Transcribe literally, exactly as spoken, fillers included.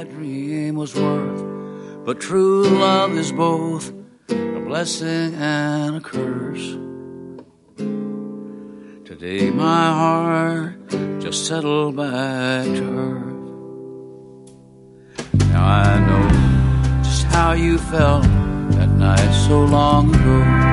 that dream was worth. But true love is both a blessing and a curse. Today my heart just settled back to earth. Now I know just how you felt that night so long ago.